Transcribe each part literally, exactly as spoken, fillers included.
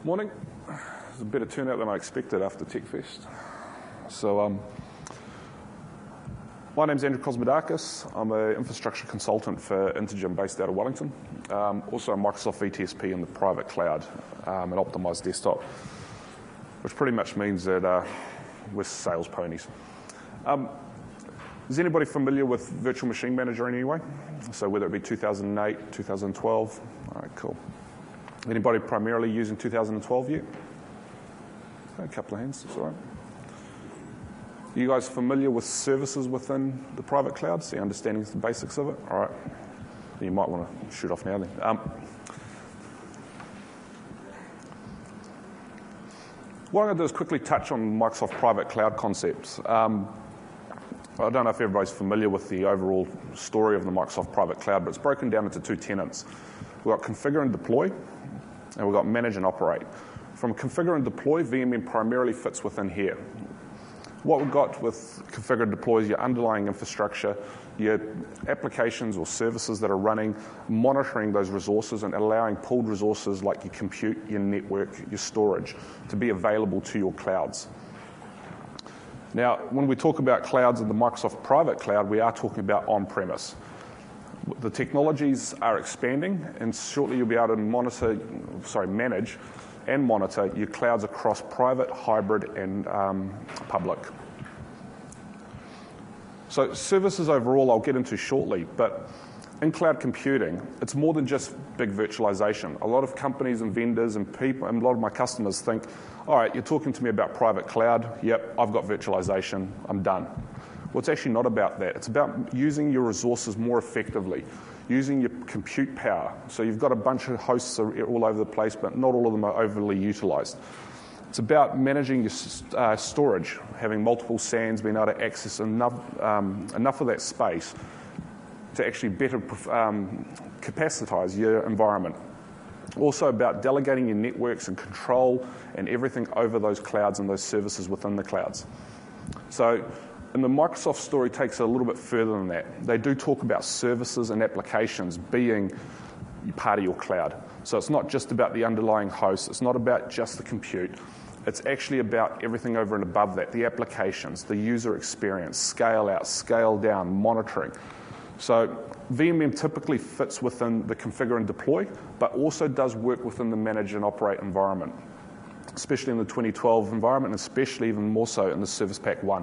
Morning. It was a better turnout than I expected after TechFest. So, um, my name's Andrew Kosmodakis. I'm an infrastructure consultant for Intergym based out of Wellington. Um, also a Microsoft V T S P in the private cloud, um, and optimized desktop, which pretty much means that uh, we're sales ponies. Um, is anybody familiar with Virtual Machine Manager in any way? So whether it be two thousand eight, two thousand twelve, all right, cool. Anybody primarily using two thousand twelve yet? A couple of hands, that's all right. Are you guys familiar with services within the private cloud? So you're understanding the basics of it? All right. You might want to shoot off now then. Um, what I'm going to do is quickly touch on Microsoft private cloud concepts. Um, I don't know if everybody's familiar with the overall story of the Microsoft private cloud, but it's broken down into two tenets. We've got configure and deploy, and we've got manage and operate. From configure and deploy, V M M primarily fits within here. What we've got with configure and deploy is your underlying infrastructure, your applications or services that are running, monitoring those resources and allowing pooled resources like your compute, your network, your storage to be available to your clouds. Now, when we talk about clouds in the Microsoft private cloud, we are talking about on-premise. The technologies are expanding, and shortly you'll be able to monitor, sorry, manage and monitor your clouds across private, hybrid, and um, public. So services overall I'll get into shortly, but in cloud computing, it's more than just big virtualization. A lot of companies and vendors and people, and a lot of my customers think, all right, you're talking to me about private cloud, yep, I've got virtualization, I'm done. Well, it's actually not about that. It's about using your resources more effectively, using your compute power. So you've got a bunch of hosts all over the place, but not all of them are overly utilized. It's about managing your uh, storage, having multiple S A Ns, being able to access enough, um, enough of that space to actually better um, capacitize your environment. Also about delegating your networks and control and everything over those clouds and those services within the clouds. So, and the Microsoft story takes it a little bit further than that. They do talk about services and applications being part of your cloud. So it's not just about the underlying host. It's not about just the compute. It's actually about everything over and above that, the applications, the user experience, scale out, scale down, monitoring. So V M M typically fits within the configure and deploy, but also does work within the manage and operate environment, especially in the twenty twelve environment, and especially even more so in the Service Pack one,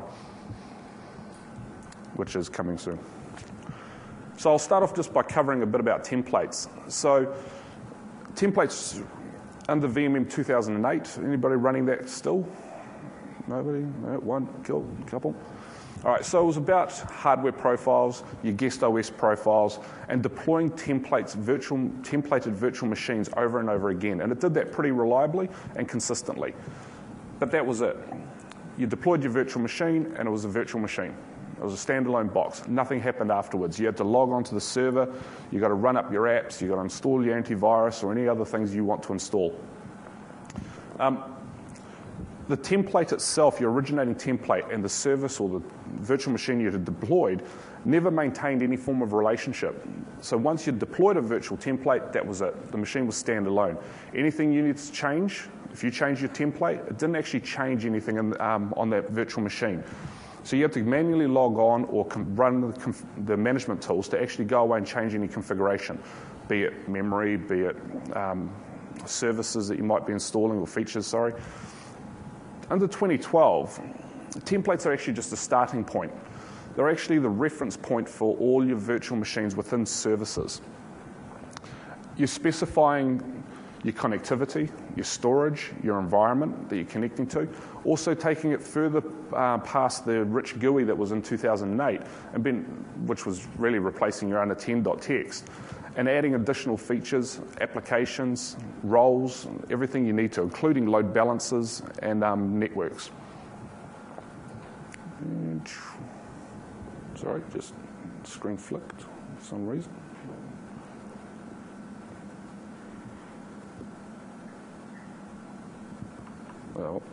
which is coming soon. So I'll start off just by covering a bit about templates. So templates under V M M two thousand eight, anybody running that still? Nobody? No, one, cool, couple. All right, so it was about hardware profiles, your guest O S profiles, and deploying templates, virtual, templated virtual machines over and over again. And it did that pretty reliably and consistently. But that was it. You deployed your virtual machine, and it was a virtual machine. It was a standalone box. Nothing happened afterwards. You had to log onto the server. You got to run up your apps. You got to install your antivirus or any other things you want to install. Um, the template itself, your originating template, and the service or the virtual machine you had deployed never maintained any form of relationship. So once you deployed a virtual template, that was it. The machine was standalone. Anything you needed to change, if you changed your template, it didn't actually change anything in, um, on that virtual machine. So you have to manually log on or run the, conf the management tools to actually go away and change any configuration, be it memory, be it um, services that you might be installing, or features, sorry. Under twenty twelve, templates are actually just a starting point. They're actually the reference point for all your virtual machines within services. You're specifying your connectivity, your storage, your environment that you're connecting to, also taking it further uh, past the rich G U I that was in two thousand eight, and been, which was really replacing your unattend dot t x, and adding additional features, applications, roles, everything you need to, including load balancers and um, networks. Sorry, just screen flicked for some reason. Well,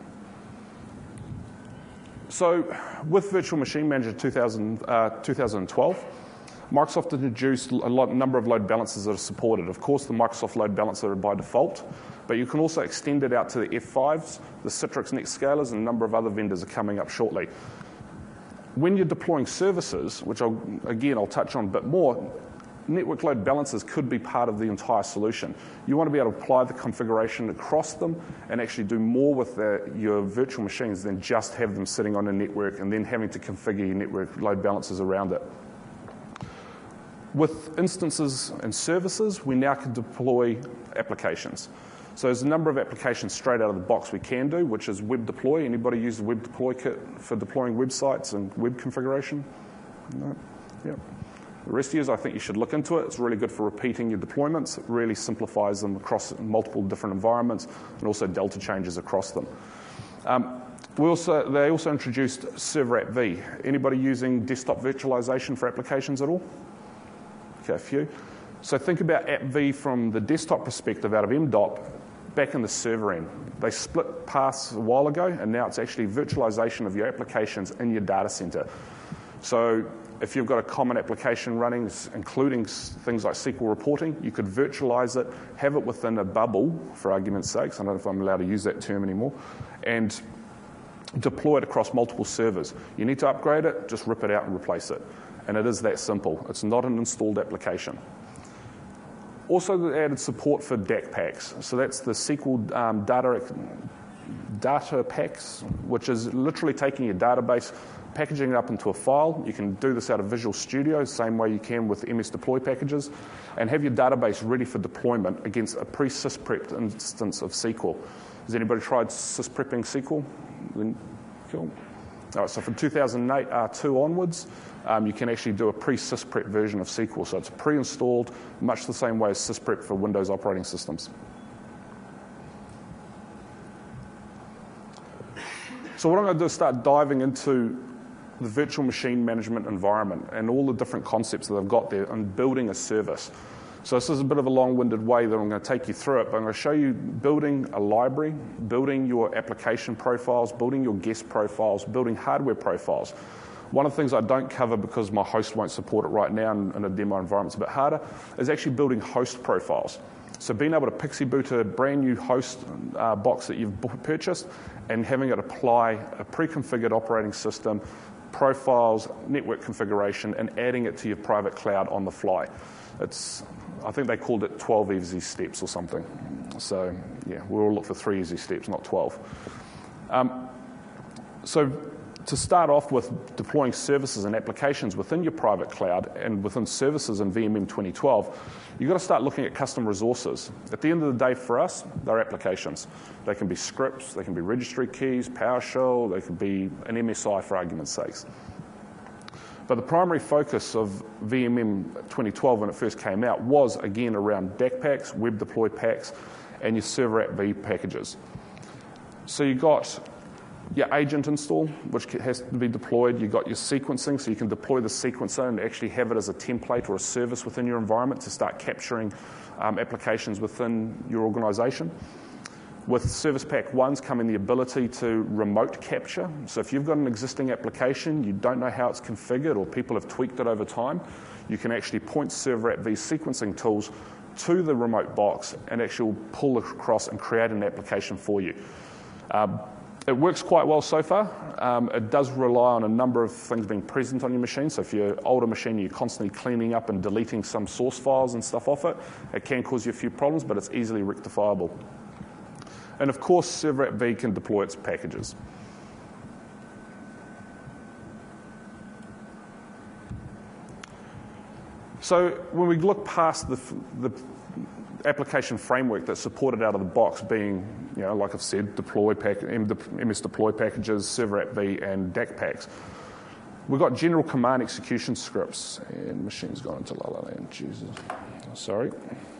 so with Virtual Machine Manager two thousand, uh, two thousand twelve, Microsoft introduced a lot, number of load balancers that are supported. Of course, the Microsoft load balancer by default, but you can also extend it out to the F fives, the Citrix NetScalers, and a number of other vendors are coming up shortly. When you're deploying services, which I'll, again I'll touch on a bit more, network load balancers could be part of the entire solution. You want to be able to apply the configuration across them and actually do more with the, your virtual machines than just have them sitting on a network and then having to configure your network load balancers around it. With instances and services, we now can deploy applications. So there's a number of applications straight out of the box we can do, which is web deploy. Anybody use the web deploy kit for deploying websites and web configuration? No? Yep. The rest of you, I think you should look into it. It's really good for repeating your deployments. It really simplifies them across multiple different environments and also delta changes across them. Um, we also, they also introduced Server App V. Anybody using desktop virtualization for applications at all? Okay, a few. So think about App V from the desktop perspective out of M D O P back in the server end. They split paths a while ago, and now it's actually virtualization of your applications in your data center. So if you've got a common application running, including things like S Q L reporting, you could virtualize it, have it within a bubble, for argument's sake, I don't know if I'm allowed to use that term anymore, and deploy it across multiple servers. You need to upgrade it, just rip it out and replace it. And it is that simple. It's not an installed application. Also, they added support for D A C packs. So that's the S Q L um, data, data packs, which is literally taking your database, packaging it up into a file. You can do this out of Visual Studio, same way you can with M S Deploy packages, and have your database ready for deployment against a pre-sysprepped instance of S Q L. Has anybody tried sysprepping S Q L? Then, cool. All right, so from two thousand eight R two onwards, um, you can actually do a pre-sysprep version of S Q L. So it's pre-installed, much the same way as sysprep for Windows operating systems. So what I'm going to do is start diving into the virtual machine management environment and all the different concepts that I've got there and building a service. So this is a bit of a long-winded way that I'm going to take you through it, but I'm going to show you building a library, building your application profiles, building your guest profiles, building hardware profiles. One of the things I don't cover because my host won't support it right now in, in a demo environment, it's a bit harder, is actually building host profiles. So being able to pixie boot a brand new host uh, box that you've purchased and having it apply a pre-configured operating system, profiles, network configuration, and adding it to your private cloud on the fly. It's, I think they called it twelve easy steps or something. So yeah, we'll all look for three easy steps, not twelve. Um, so to start off with deploying services and applications within your private cloud and within services in V M M twenty twelve, you've got to start looking at custom resources. At the end of the day for us, they're applications. They can be scripts, they can be registry keys, PowerShell, they could be an M S I for argument's sakes. But the primary focus of V M M twenty twelve when it first came out was, again, around D A C packs, web deploy packs, and your Server App V packages. So you got your agent install, which has to be deployed. You've got your sequencing, so you can deploy the sequencer and actually have it as a template or a service within your environment to start capturing um, applications within your organization. With Service Pack one's coming the ability to remote capture. So if you've got an existing application, you don't know how it's configured or people have tweaked it over time, you can actually point Server App V sequencing tools to the remote box and actually pull across and create an application for you. Um, It works quite well so far. Um, it does rely on a number of things being present on your machine. So if you're an older machine, you're constantly cleaning up and deleting some source files and stuff off it. It can cause you a few problems, but it's easily rectifiable. And of course, Server App V can deploy its packages. So when we look past the, the application framework that's supported out of the box being, you know, like I've said, deploy pack, M S deploy packages, Server App V, and D A C packs. We've got general command execution scripts, and machine's gone into La La Land. Jesus, sorry.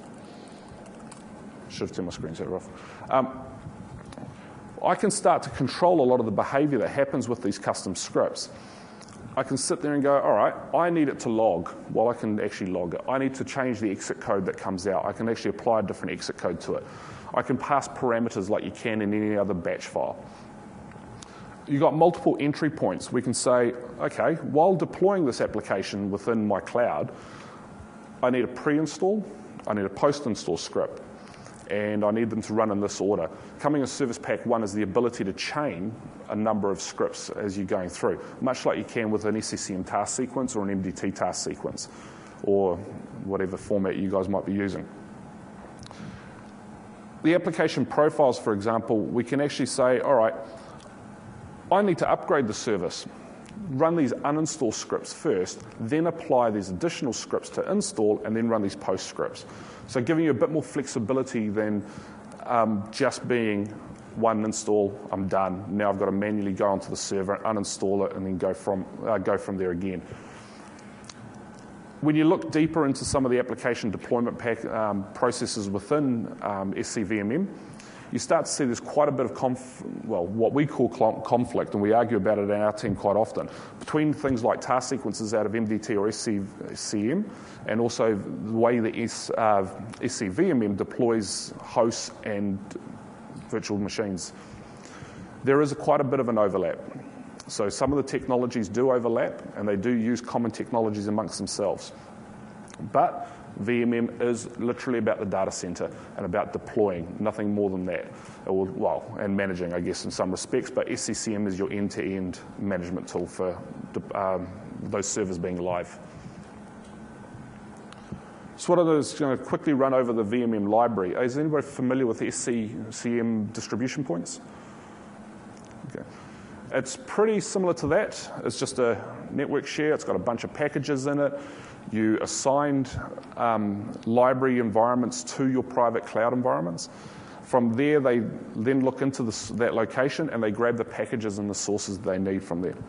Should have turned my screensaver off. Um, I can start to control a lot of the behavior that happens with these custom scripts. I can sit there and go, all right, I need it to log. Well, I can actually log it. I need to change the exit code that comes out. I can actually apply a different exit code to it. I can pass parameters like you can in any other batch file. you've got multiple entry points. We can say, okay, while deploying this application within my cloud, I need a pre-install, I need a post-install script, and I need them to run in this order. Coming as Service Pack one is the ability to chain a number of scripts as you're going through, much like you can with an S C C M task sequence or an M D T task sequence, or whatever format you guys might be using. The application profiles, for example, we can actually say, all right, I need to upgrade the service. Run these uninstall scripts first, then apply these additional scripts to install, and then run these post scripts. So giving you a bit more flexibility than um, just being one install, I'm done. Now I've got to manually go onto the server, uninstall it, and then go from, uh, go from there again. When you look deeper into some of the application deployment pack, um, processes within um, S C V M M, you start to see there's quite a bit of, conf well, what we call conflict, and we argue about it in our team quite often, between things like task sequences out of M D T or S C C M, and also the way the S, uh, S C V M M deploys hosts and virtual machines. There is a, quite a bit of an overlap. So some of the technologies do overlap, and they do use common technologies amongst themselves. But V M M is literally about the data center and about deploying, nothing more than that. Or, well, and managing, I guess, in some respects, but S C C M is your end-to-end management tool for um, those servers being live. So what are those, going to quickly run over the V M M library. Is anybody familiar with S C C M distribution points? Okay. It's pretty similar to that. It's just a network share. It's got a bunch of packages in it. You assigned um, library environments to your private cloud environments. From there, they then look into this, that location, and they grab the packages and the sources they need from there.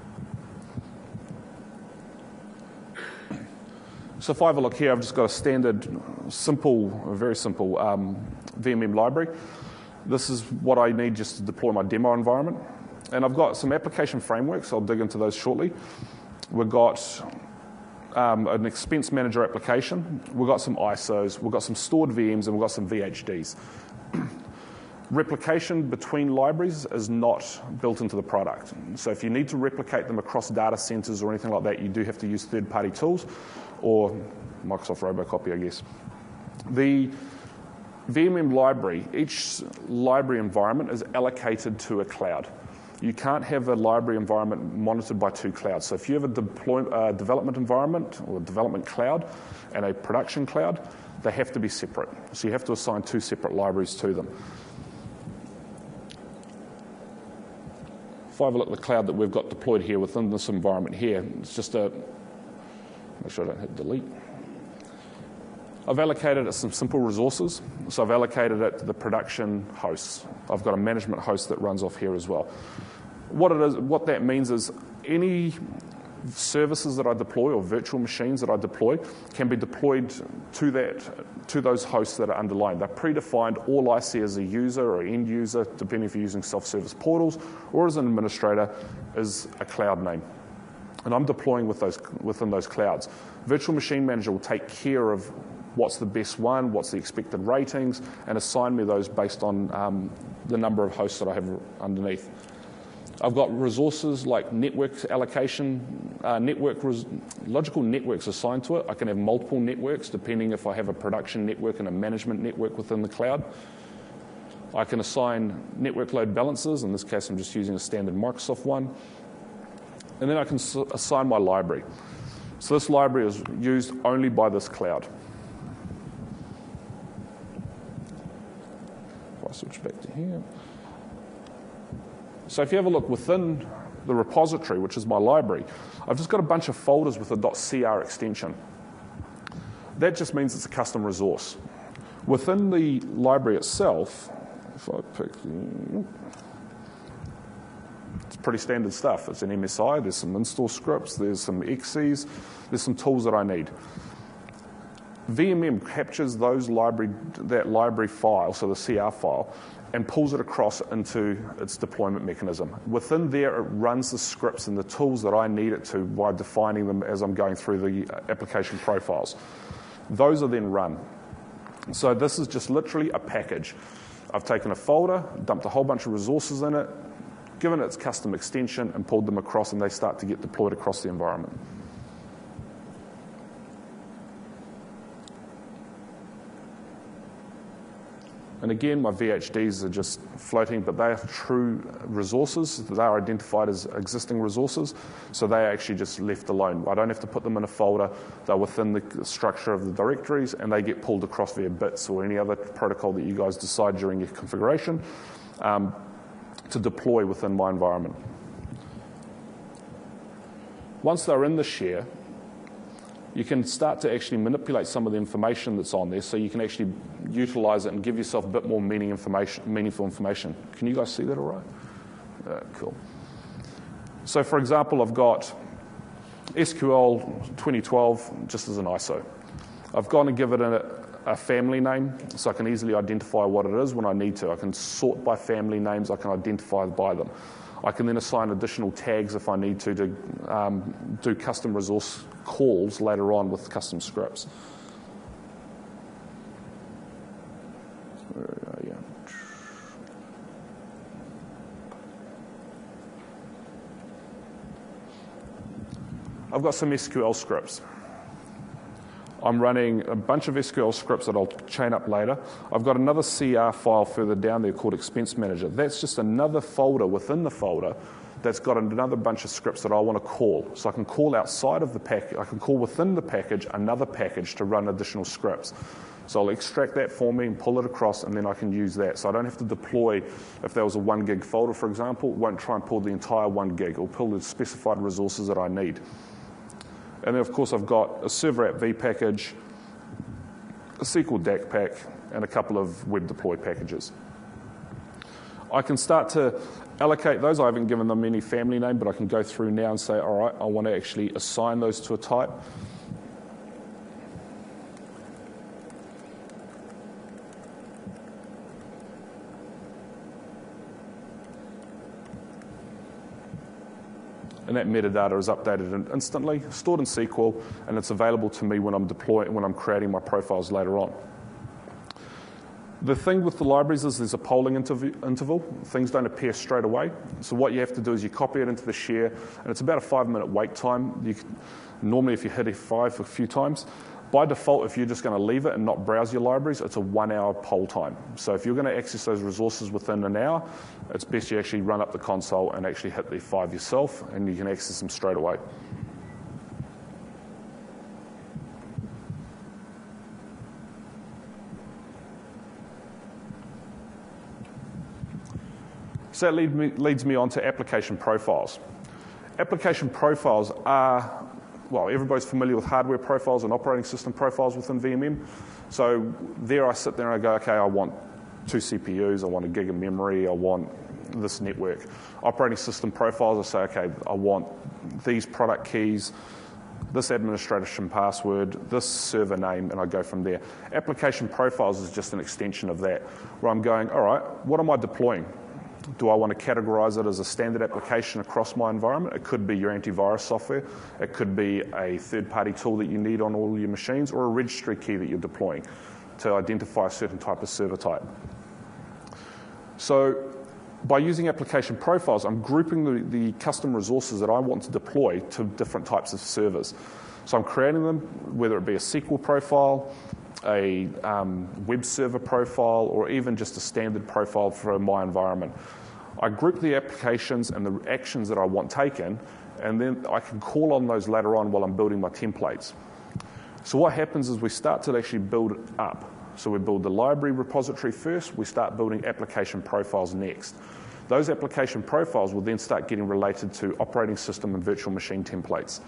So if I have a look here, I've just got a standard, simple, very simple um, V M M library. This is what I need just to deploy my demo environment. And I've got some application frameworks. I'll dig into those shortly. We've got um, an expense manager application. We've got some I S Os. We've got some stored V Ms, and we've got some V H Ds. Replication between libraries is not built into the product. So if you need to replicate them across data centers or anything like that, you do have to use third-party tools or Microsoft Robocopy, I guess. The V M M library, each library environment is allocated to a cloud. You can't have a library environment monitored by two clouds. So if you have a deploy, uh, development environment or a development cloud and a production cloud, they have to be separate. So you have to assign two separate libraries to them. If I have a look at the cloud that we've got deployed here within this environment here, it's just a, make sure I don't hit delete. I've allocated it some simple resources. So I've allocated it to the production hosts. I've got a management host that runs off here as well. What it is, what that means is any services that I deploy or virtual machines that I deploy can be deployed to that, to those hosts that are underlying. They're predefined. All I see as a user or end user, depending if you're using self-service portals or as an administrator, is a cloud name. And I'm deploying with those, within those clouds. Virtual Machine Manager will take care of what's the best one, what's the expected ratings, and assign me those based on um, the number of hosts that I have underneath. I've got resources like network allocation, uh, network logical networks assigned to it. I can have multiple networks depending if I have a production network and a management network within the cloud. I can assign network load balancers. In this case, I'm just using a standard Microsoft one. And then I can assign my library. So this library is used only by this cloud. If I switch back to here. So if you have a look within the repository, which is my library, I've just got a bunch of folders with a .cr extension. That just means it's a custom resource. Within the library itself, if I pick the, it's pretty standard stuff. It's an M S I, there's some install scripts, there's some exes, there's some tools that I need. V M M captures those library, that library file, so the C R file, and pulls it across into its deployment mechanism. Within there, it runs the scripts and the tools that I need it to by defining them as I'm going through the application profiles. Those are then run. So this is just literally a package. I've taken a folder, dumped a whole bunch of resources in it, given its custom extension, and pulled them across, and they start to get deployed across the environment. And again, my V H Ds are just floating, but they are true resources. They are identified as existing resources, so they are actually just left alone. I don't have to put them in a folder. They're within the structure of the directories, and they get pulled across via bits or any other protocol that you guys decide during your configuration um, to deploy within my environment. Once they're in the share, you can start to actually manipulate some of the information that's on there, so you can actually utilize it and give yourself a bit more meaning information, meaningful information. Can you guys see that all right? Uh, cool. So for example, I've got S Q L twenty twelve just as an I S O. I've gone and given it a, a family name, so I can easily identify what it is when I need to. I can sort by family names, I can identify by them. I can then assign additional tags if I need to to um, do custom resource calls later on with custom scripts. Where are you? I've got some S Q L scripts. I'm running a bunch of S Q L scripts that I'll chain up later. I've got another C R file further down there called Expense Manager. That's just another folder within the folder that's got another bunch of scripts that I want to call. So I can call outside of the package, I can call within the package another package to run additional scripts. So I'll extract that for me and pull it across, and then I can use that. So I don't have to deploy, if there was a one gig folder, for example, it won't try and pull the entire one gig. It'll pull the specified resources that I need. And then, of course, I've got a server app V package, a S Q L D A C pack, and a couple of web deploy packages. I can start to allocate those. I haven't given them any family name, but I can go through now and say, all right, I want to actually assign those to a type. And that metadata is updated instantly, stored in S Q L, and it's available to me when I'm deploying, when I'm creating my profiles later on. The thing with the libraries is there's a polling interval. Things don't appear straight away. So what you have to do is you copy it into the share, and it's about a five-minute wait time. You can, normally, if you hit F five a few times, by default, if you're just going to leave it and not browse your libraries, it's a one-hour poll time. So if you're going to access those resources within an hour, it's best you actually run up the console and actually hit the F five yourself, and you can access them straight away. So that lead me, leads me on to application profiles. Application profiles are, well, everybody's familiar with hardware profiles and operating system profiles within V M M. So there I sit there and I go, okay, I want two C P Us, I want a gig of memory, I want this network. Operating system profiles, I say, okay, I want these product keys, this administration password, this server name, and I go from there. Application profiles is just an extension of that, where I'm going, all right, what am I deploying? Do I want to categorize it as a standard application across my environment? It could be your antivirus software. It could be a third-party tool that you need on all your machines, or a registry key that you're deploying to identify a certain type of server type. So by using application profiles, I'm grouping the, the custom resources that I want to deploy to different types of servers. So I'm creating them, whether it be a S Q L profile, a um, web server profile, or even just a standard profile for my environment. I group the applications and the actions that I want taken, and then I can call on those later on while I'm building my templates. So what happens is we start to actually build it up. So we build the library repository first, we start building application profiles next. Those application profiles will then start getting related to operating system and virtual machine templates.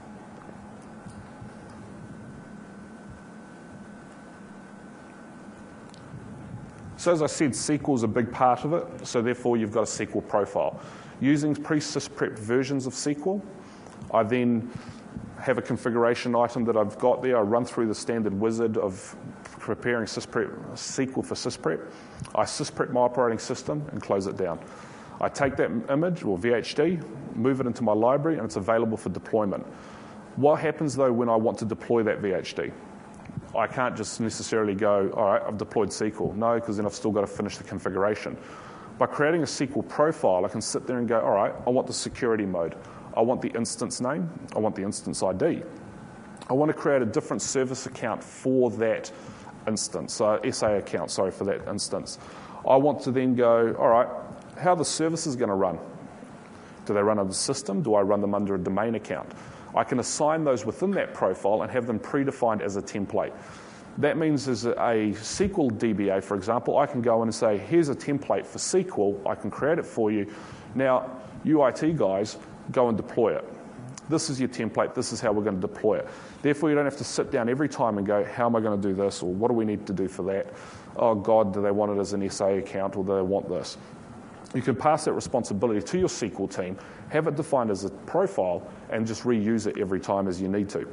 So as I said, S Q L is a big part of it, so therefore you've got a S Q L profile. Using pre-sysprep versions of S Q L, I then have a configuration item that I've got there. I run through the standard wizard of preparing sysprep, S Q L for sysprep. I sysprep my operating system and close it down. I take that image, or V H D, move it into my library, and it's available for deployment. What happens, though, when I want to deploy that V H D? I can't just necessarily go, all right, I've deployed S Q L. No, because then I've still got to finish the configuration. By creating a S Q L profile, I can sit there and go, all right, I want the security mode. I want the instance name. I want the instance I D. I want to create a different service account for that instance, uh, S A account, sorry, for that instance. I want to then go, all right, how are the services going to run? Do they run on the system? Do I run them under a domain account? I can assign those within that profile and have them predefined as a template. That means as a S Q L D B A, for example, I can go in and say, here's a template for S Q L. I can create it for you. Now, you I T guys, go and deploy it. This is your template. This is how we're going to deploy it. Therefore, you don't have to sit down every time and go, how am I going to do this? Or what do we need to do for that? Oh, God, do they want it as an S A account or do they want this? You can pass that responsibility to your S Q L team, have it defined as a profile, and just reuse it every time as you need to.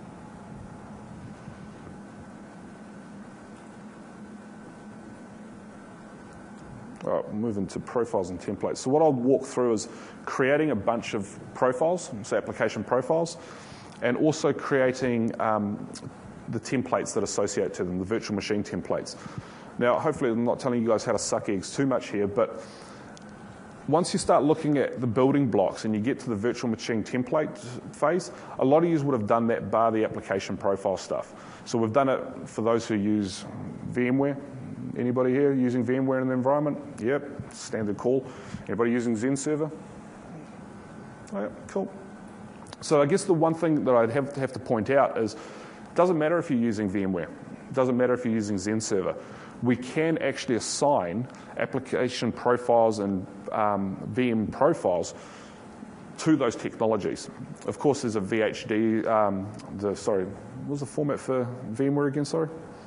All right, moving to profiles and templates. So what I'll walk through is creating a bunch of profiles, so application profiles, and also creating um, the templates that associate to them, the virtual machine templates. Now, hopefully I'm not telling you guys how to suck eggs too much here, but once you start looking at the building blocks and you get to the virtual machine template phase, a lot of you would have done that bar the application profile stuff. So we've done it for those who use VMware. Anybody here using VMware in the environment? Yep, standard call. Anybody using XenServer? Oh, yeah, cool. So I guess the one thing that I'd have to, have to point out is it doesn't matter if you're using VMware. It doesn't matter if you're using XenServer. We can actually assign application profiles and um, V M profiles to those technologies. Of course, there's a V H D, um, the, sorry, what was the format for VMware again, sorry?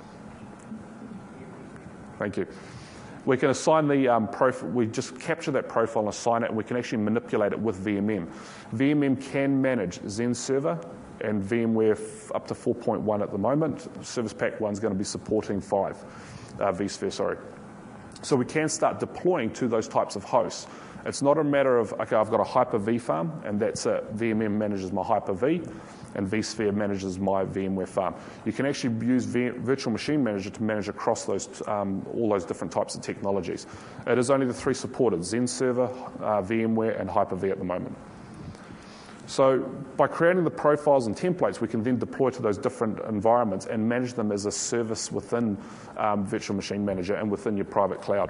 Thank you. We can assign the um, profile, we just capture that profile and assign it, and we can actually manipulate it with V M M. V M M can manage XenServer and VMware up to four point one at the moment. Service Pack one is going to be supporting five, uh, vSphere, sorry. So we can start deploying to those types of hosts. It's not a matter of, okay, I've got a Hyper-V farm, and that's it. V M M manages my Hyper-V, and vSphere manages my VMware farm. You can actually use v Virtual Machine Manager to manage across those, um, all those different types of technologies. It is only the three supported, XenServer, uh, VMware, and Hyper-V at the moment. So by creating the profiles and templates, we can then deploy to those different environments and manage them as a service within um, Virtual Machine Manager and within your private cloud.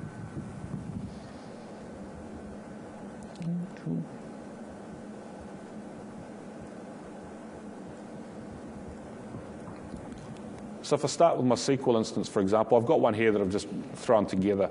So if I start with my S Q L instance, for example, I've got one here that I've just thrown together.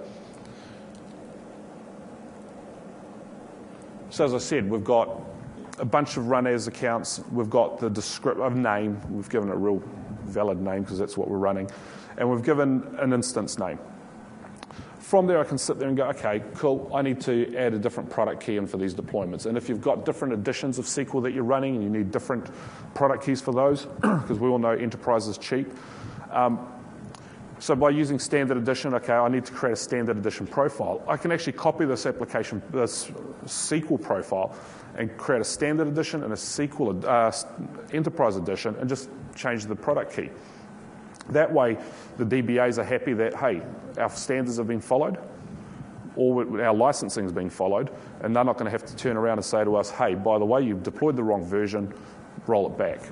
So as I said, we've got a bunch of run as accounts. We've got the descriptive name. We've given it a real valid name because that's what we're running. And we've given an instance name. From there, I can sit there and go, okay, cool, I need to add a different product key in for these deployments. And if you've got different editions of S Q L that you're running and you need different product keys for those, because we all know enterprise is cheap. Um, so by using standard edition, okay, I need to create a standard edition profile. I can actually copy this application, this S Q L profile, and create a standard edition and a S Q L uh, enterprise edition and just change the product key. That way, the D B As are happy that, hey, our standards have been followed, or our licensing has been followed, and they're not going to have to turn around and say to us, hey, by the way, you've deployed the wrong version, roll it back.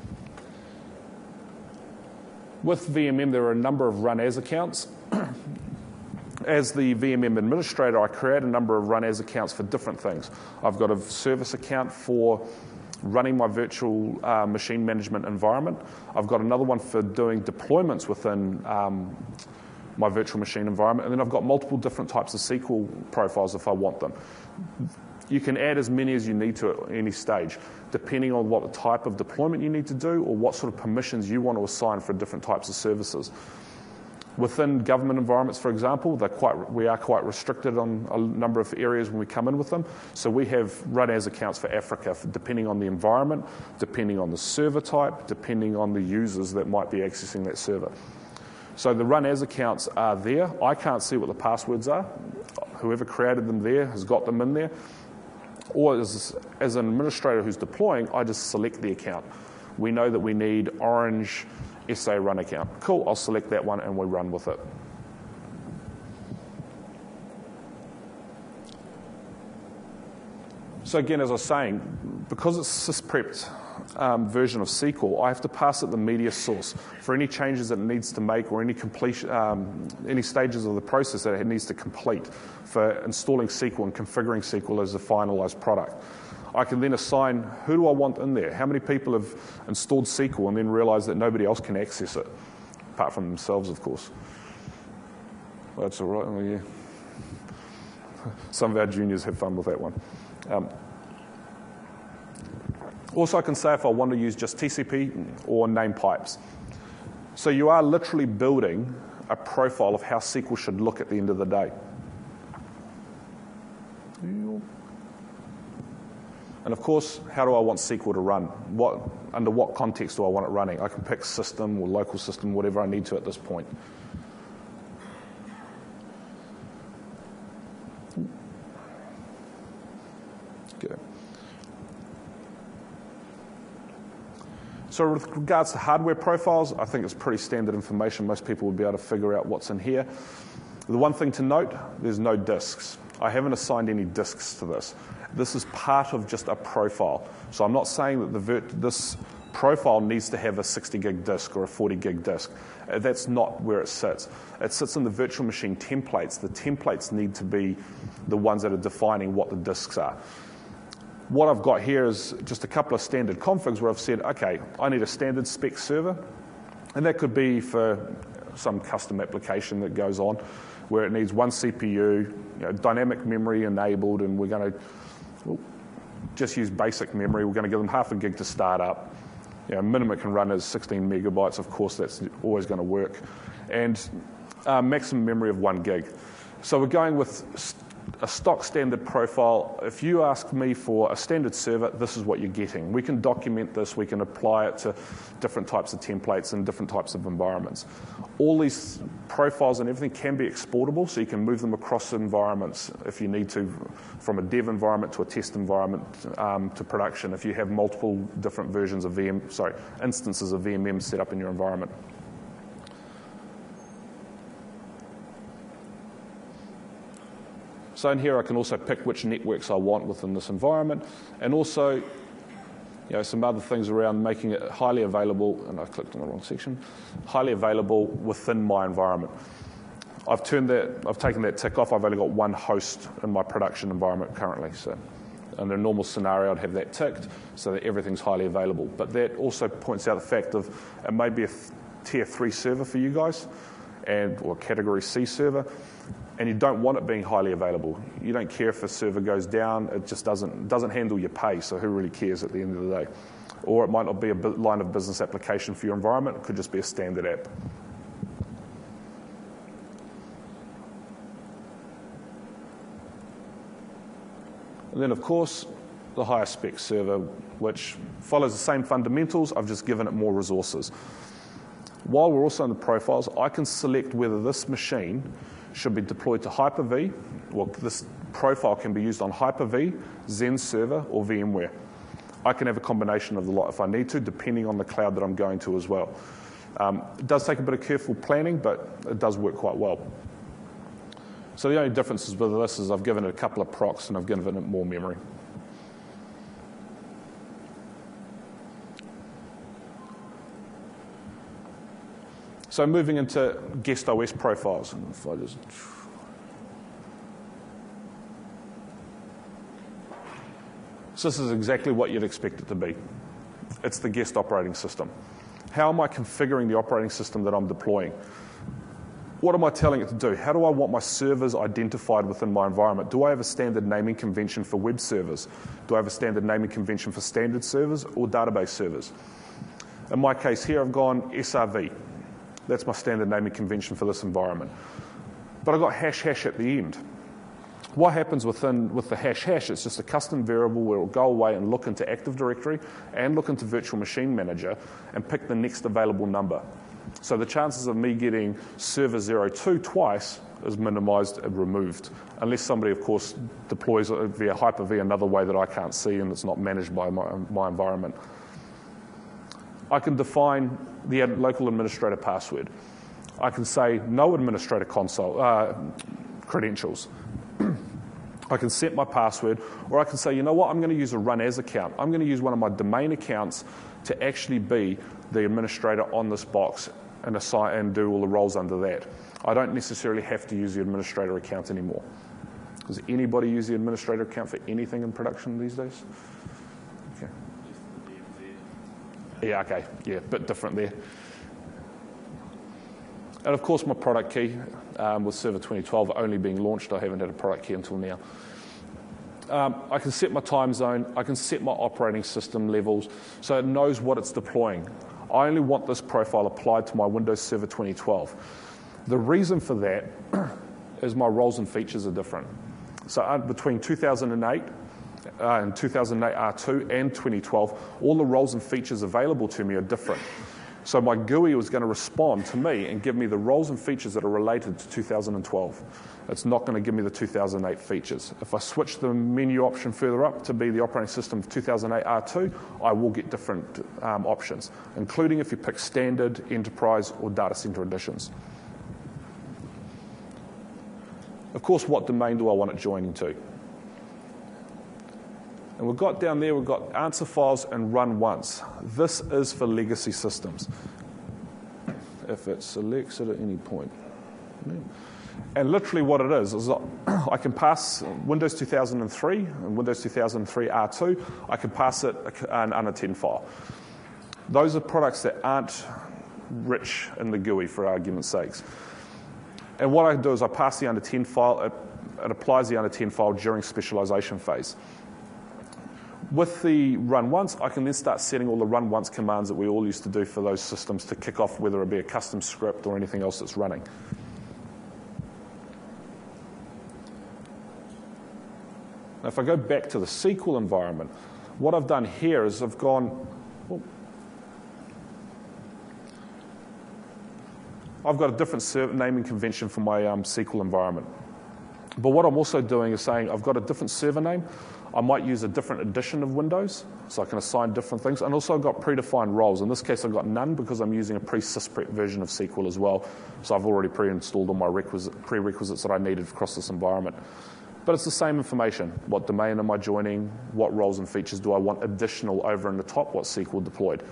With V M M, there are a number of run as accounts. As the V M M administrator, I create a number of run as accounts for different things. I've got a service account for running my virtual uh, machine management environment. I've got another one for doing deployments within um, my virtual machine environment. And then I've got multiple different types of S Q L profiles if I want them. You can add as many as you need to at any stage, depending on what type of deployment you need to do or what sort of permissions you want to assign for different types of services. Within government environments, for example, they're quite, we are quite restricted on a number of areas when we come in with them. So we have run as accounts for Africa, for depending on the environment, depending on the server type, depending on the users that might be accessing that server. So the run as accounts are there. I can't see what the passwords are. Whoever created them there has got them in there. Or as, as an administrator who's deploying, I just select the account. We know that we need orange S A run account. Cool, I'll select that one and we run with it. So again, as I was saying, because it's sysprepped um, version of S Q L, I have to pass it the media source for any changes that it needs to make or any completion, um, any stages of the process that it needs to complete for installing S Q L and configuring S Q L as a finalized product. I can then assign who do I want in there, how many people have installed S Q L and then realize that nobody else can access it, apart from themselves, of course. Well, that's all right. Well, yeah. Some of our juniors have fun with that one. Um, also, I can say if I want to use just T C P or name pipes. So you are literally building a profile of how S Q L should look at the end of the day. And of course, how do I want S Q L to run? What, under what context do I want it running? I can pick system or local system, whatever I need to at this point. Good. So with regards to hardware profiles, I think it's pretty standard information. Most people would be able to figure out what's in here. The one thing to note, there's no disks. I haven't assigned any disks to this. This is part of just a profile. So I'm not saying that the virt this profile needs to have a sixty gig disk or a forty gig disk. Uh, that's not where it sits. It sits in the virtual machine templates. The templates need to be the ones that are defining what the disks are. What I've got here is just a couple of standard configs where I've said, okay, I need a standard spec server, and that could be for some custom application that goes on where it needs one C P U, you know, dynamic memory enabled, and we're going to well, just use basic memory. We're going to give them half a gig to start up. You know, minimum it can run is sixteen megabytes. Of course, that's always going to work. And uh, maximum memory of one gig. So we're going with a stock standard profile. If you ask me for a standard server, this is what you're getting. We can document this. We can apply it to different types of templates and different types of environments. All these profiles and everything can be exportable, so you can move them across environments if you need to, from a dev environment to a test environment um, to production, if you have multiple different versions of V M, sorry, instances of V M M set up in your environment. So in here I can also pick which networks I want within this environment, and also you know, some other things around making it highly available, and I clicked on the wrong section, highly available within my environment. I've turned that, I've taken that tick off. I've only got one host in my production environment currently. So in a normal scenario, I'd have that ticked so that everything's highly available. But that also points out the fact of it may be a tier three server for you guys, and or category C server, and you don't want it being highly available. You don't care if a server goes down, it just doesn't, doesn't handle your pay, so who really cares at the end of the day? Or it might not be a line of business application for your environment, it could just be a standard app. And then of course, the higher spec server, which follows the same fundamentals, I've just given it more resources. While we're also in the profiles, I can select whether this machine should be deployed to Hyper-V. Well, this profile can be used on Hyper-V, Xen Server, or VMware. I can have a combination of the lot if I need to, depending on the cloud that I'm going to as well. Um, it does take a bit of careful planning, but it does work quite well. So the only differences with this is I've given it a couple of procs and I've given it more memory. So moving into guest O S profiles. If I just so this is exactly what you'd expect it to be. It's the guest operating system. How am I configuring the operating system that I'm deploying? What am I telling it to do? How do I want my servers identified within my environment? Do I have a standard naming convention for web servers? Do I have a standard naming convention for standard servers or database servers? In my case here, I've gone S R V. That's my standard naming convention for this environment. But I've got hash hash at the end. What happens within with the hash hash? It's just a custom variable where it will go away and look into Active Directory and look into Virtual Machine Manager and pick the next available number. So the chances of me getting server zero two twice is minimized and removed, unless somebody, of course, deploys it via Hyper-V another way that I can't see and it's not managed by my, my environment. I can define the local administrator password. I can say no administrator console uh, credentials. I can set my password, or I can say, you know what, I'm going to use a run as account. I'm going to use one of my domain accounts to actually be the administrator on this box and assign and do all the roles under that. I don't necessarily have to use the administrator account anymore. Does anybody use the administrator account for anything in production these days? Okay. Yeah, okay, yeah, a bit different there. And of course, my product key um, with Server twenty twelve only being launched. I haven't had a product key until now. Um, I can set my time zone. I can set my operating system levels so it knows what it's deploying. I only want this profile applied to my Windows Server twenty twelve. The reason for that is my roles and features are different. So uh, between two thousand eight uh, and two thousand eight R two and twenty twelve, all the roles and features available to me are different. So my G U I was going to respond to me and give me the roles and features that are related to two thousand twelve. It's not going to give me the two thousand eight features. If I switch the menu option further up to be the operating system of two thousand eight R two, I will get different um, options, including if you pick standard, enterprise, or data center editions. Of course, what domain do I want it joining to? And we've got down there, we've got answer files and run once. This is for legacy systems. If it selects it at any point. And literally what it is, is I can pass Windows two thousand three and Windows two thousand three R two, I can pass it an under ten file. Those are products that aren't rich in the G U I, for argument's sakes. And what I do is I pass the under ten file, it, it applies the under ten file during specialization phase. With the run once, I can then start setting all the run once commands that we all used to do for those systems to kick off, whether it be a custom script or anything else that's running. Now, if I go back to the S Q L environment, what I've done here is I've gone, well, I've got a different naming convention for my um, S Q L environment. But what I'm also doing is saying I've got a different server name. I might use a different edition of Windows, so I can assign different things. And also I've got predefined roles. In this case, I've got none because I'm using a pre-sysprep version of S Q L as well. So I've already pre-installed all my requisite, prerequisites that I needed across this environment. But it's the same information. What domain am I joining? What roles and features do I want additional over in the top? What S Q L deployed?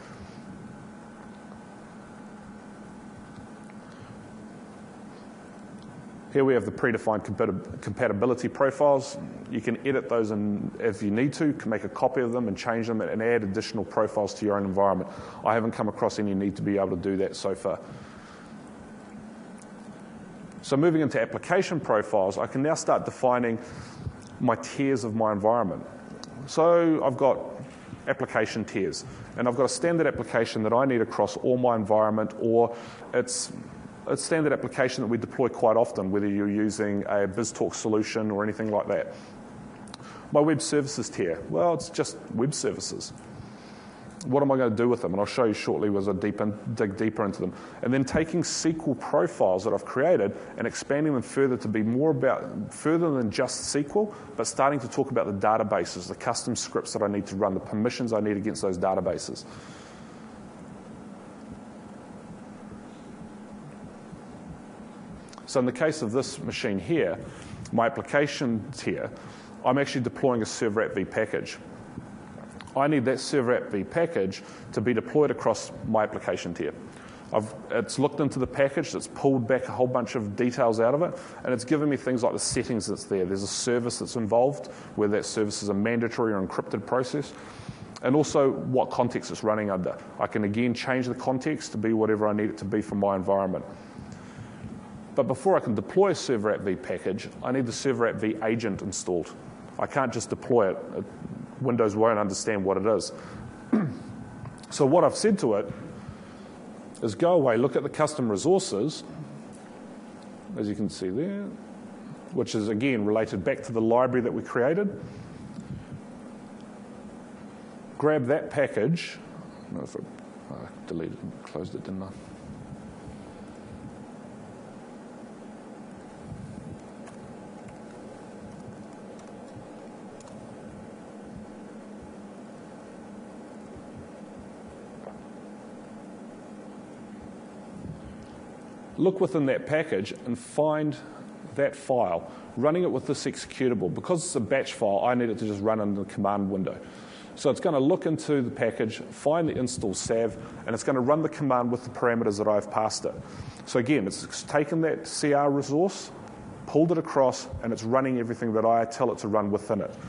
Here we have the predefined compatibility profiles. You can edit those in, if you need to, can make a copy of them and change them and add additional profiles to your own environment. I haven't come across any need to be able to do that so far. So moving into application profiles, I can now start defining my tiers of my environment. So I've got application tiers, and I've got a standard application that I need across all my environment, or it's a standard application that we deploy quite often, whether you're using a BizTalk solution or anything like that. My web services tier, well, it's just web services. What am I going to do with them? And I'll show you shortly as I deep in, dig deeper into them. And then taking S Q L profiles that I've created and expanding them further to be more about, further than just S Q L, but starting to talk about the databases, the custom scripts that I need to run, the permissions I need against those databases. So in the case of this machine here, my application tier, I'm actually deploying a Server App V package. I need that Server App V package to be deployed across my application tier. I've, it's looked into the package, it's pulled back a whole bunch of details out of it, and it's given me things like the settings that's there. There's a service that's involved, whether that service is a mandatory or encrypted process, and also what context it's running under. I can again change the context to be whatever I need it to be for my environment. But before I can deploy a Server App V package, I need the Server App V agent installed. I can't just deploy it. Windows won't understand what it is. So what I've said to it is go away, look at the custom resources, as you can see there, which is, again, related back to the library that we created. Grab that package. I don't know if I, I deleted and closed it, didn't I? Look within that package and find that file, running it with this executable. Because it's a batch file, I need it to just run in the command window. So it's going to look into the package, find the install salve, and it's going to run the command with the parameters that I've passed it. So again, it's taken that C R resource, pulled it across, and it's running everything that I tell it to run within it.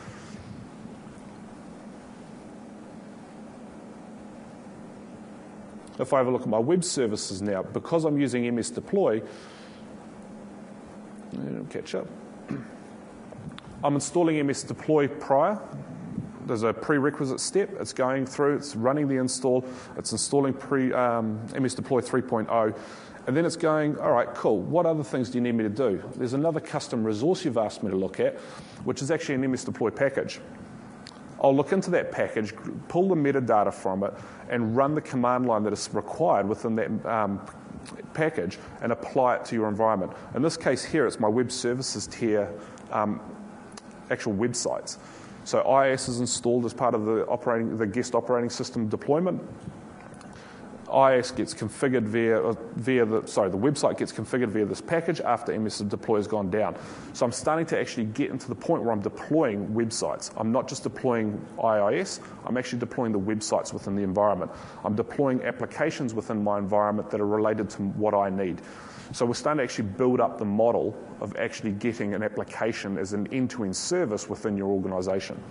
If I have a look at my web services now, because I'm using M S Deploy, it'll catch up. I'm installing M S Deploy prior. There's a prerequisite step. It's going through, it's running the install, it's installing pre, um, M S Deploy three point oh, and then it's going, all right, cool, what other things do you need me to do? There's another custom resource you've asked me to look at, which is actually an M S Deploy package. I'll look into that package, pull the metadata from it, and run the command line that is required within that um, package and apply it to your environment. In this case here, it's my web services tier um, actual websites. So I I S is installed as part of the operating, the guest operating system deployment. I I S gets configured via, via the, sorry, the website gets configured via this package after M S Deploy has gone down. So I'm starting to actually get into the point where I'm deploying websites. I'm not just deploying I I S, I'm actually deploying the websites within the environment. I'm deploying applications within my environment that are related to what I need. So we're starting to actually build up the model of actually getting an application as an end-to-end service within your organization.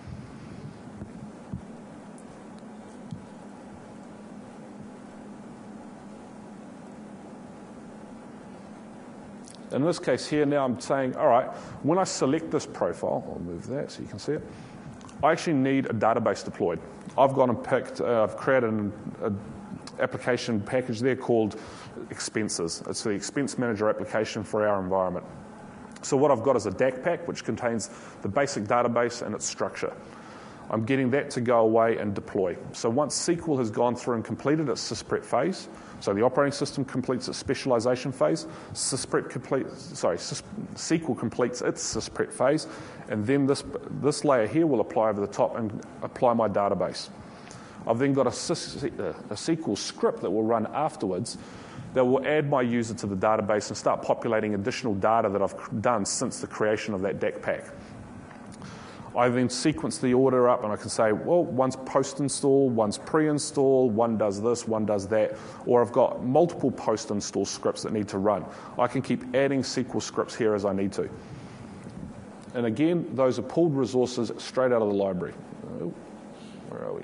In this case here, now I'm saying, all right, when I select this profile, I'll move that so you can see it, I actually need a database deployed. I've gone and picked, uh, I've created an a application package there called Expenses. It's the Expense Manager application for our environment. So what I've got is a D A C pack, which contains the basic database and its structure. I'm getting that to go away and deploy. So once S Q L has gone through and completed its sysprep phase, so the operating system completes its specialization phase, sysprep completes, sorry, S Q L completes its sysprep phase, and then this, this layer here will apply over the top and apply my database. I've then got a, a S Q L script that will run afterwards that will add my user to the database and start populating additional data that I've done since the creation of that D A C pack. I then sequence the order up and I can say, well, one's post-install, one's pre-install, one does this, one does that, or I've got multiple post-install scripts that need to run. I can keep adding S Q L scripts here as I need to. And again, those are pulled resources straight out of the library. Oh, where are we?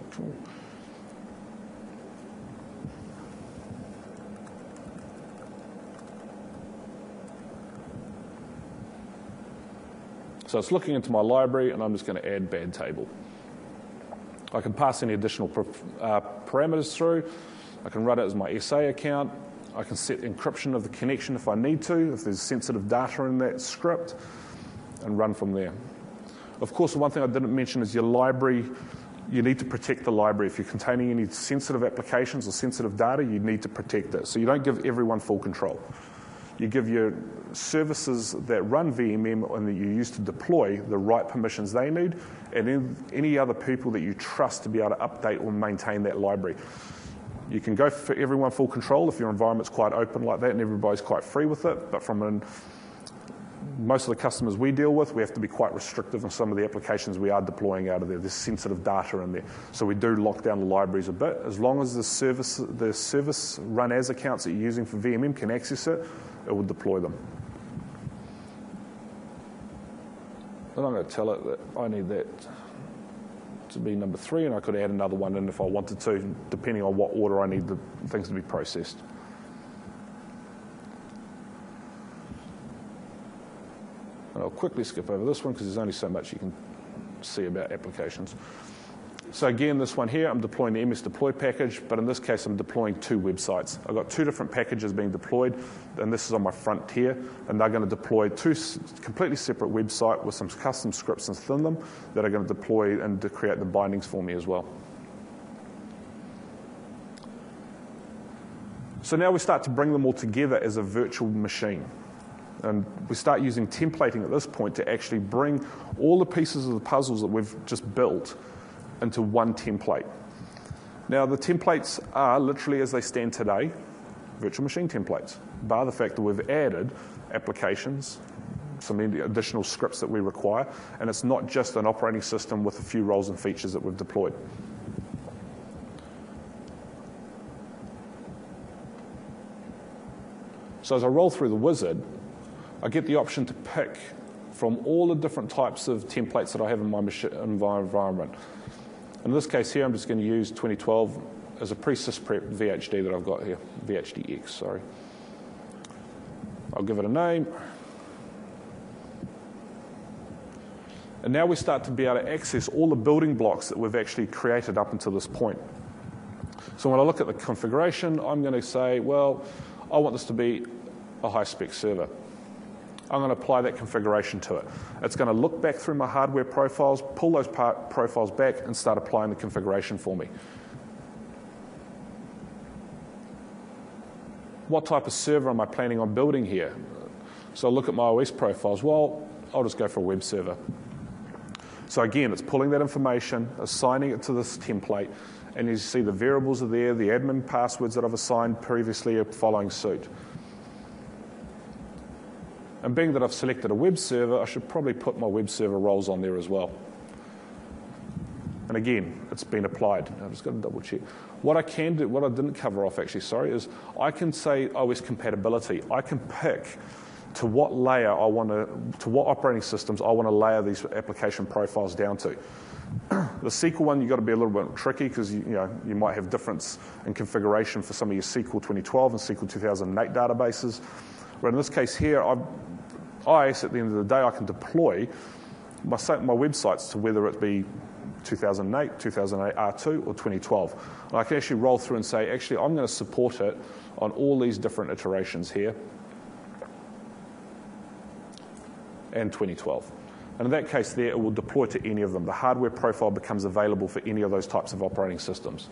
So it's looking into my library, and I'm just going to add bad table. I can pass any additional uh, parameters through. I can run it as my S A account. I can set encryption of the connection if I need to, if there's sensitive data in that script, and run from there. Of course, the one thing I didn't mention is your library. You need to protect the library. If you're containing any sensitive applications or sensitive data, you need to protect it. So you don't give everyone full control. You give your services that run V M M and that you use to deploy the right permissions they need, and any other people that you trust to be able to update or maintain that library. You can go for everyone full control if your environment's quite open like that and everybody's quite free with it, but from an, most of the customers we deal with, we have to be quite restrictive on some of the applications we are deploying out of there. There's sensitive data in there. So we do lock down the libraries a bit. As long as the service, the service run as accounts that you're using for V M M can access it, it will deploy them. And I'm going to tell it that I need that to be number three, and I could add another one in if I wanted to, depending on what order I need the things to be processed. And I'll quickly skip over this one because there's only so much you can see about applications. So again, this one here, I'm deploying the M S Deploy package, but in this case, I'm deploying two websites. I've got two different packages being deployed, and this is on my front tier, and they're going to deploy two completely separate websites with some custom scripts within them that are going to deploy and to create the bindings for me as well. So now we start to bring them all together as a virtual machine. And we start using templating at this point to actually bring all the pieces of the puzzles that we've just built into one template. Now, the templates are literally as they stand today, virtual machine templates, bar the fact that we've added applications, some additional scripts that we require, and it's not just an operating system with a few roles and features that we've deployed. So as I roll through the wizard, I get the option to pick from all the different types of templates that I have in my environment. In this case here, I'm just going to use twenty twelve as a pre-sysprep V H D that I've got here, V H D X, sorry. I'll give it a name. And now we start to be able to access all the building blocks that we've actually created up until this point. So when I look at the configuration, I'm going to say, well, I want this to be a high-spec server. I'm going to apply that configuration to it. It's going to look back through my hardware profiles, pull those profiles back, and start applying the configuration for me. What type of server am I planning on building here? So I'll look at my O S profiles. Well, I'll just go for a web server. So again, it's pulling that information, assigning it to this template, and you see the variables are there, the admin passwords that I've assigned previously are following suit. And being that I've selected a web server, I should probably put my web server roles on there as well. And again, it's been applied. I've just got to double check. What I can do, what I didn't cover off actually, sorry, is I can say O S compatibility. I can pick to what layer I want to, to what operating systems I want to layer these application profiles down to. The S Q L one, you've got to be a little bit tricky because you, you, know, you might have difference in configuration for some of your S Q L twenty twelve and S Q L two thousand eight databases. But in this case here, I've, I S, at the end of the day, I can deploy my, my websites to whether it be two thousand eight, two thousand eight R two, or twenty twelve. And I can actually roll through and say, actually, I'm going to support it on all these different iterations here and twenty twelve. And in that case there, it will deploy to any of them. The hardware profile becomes available for any of those types of operating systems.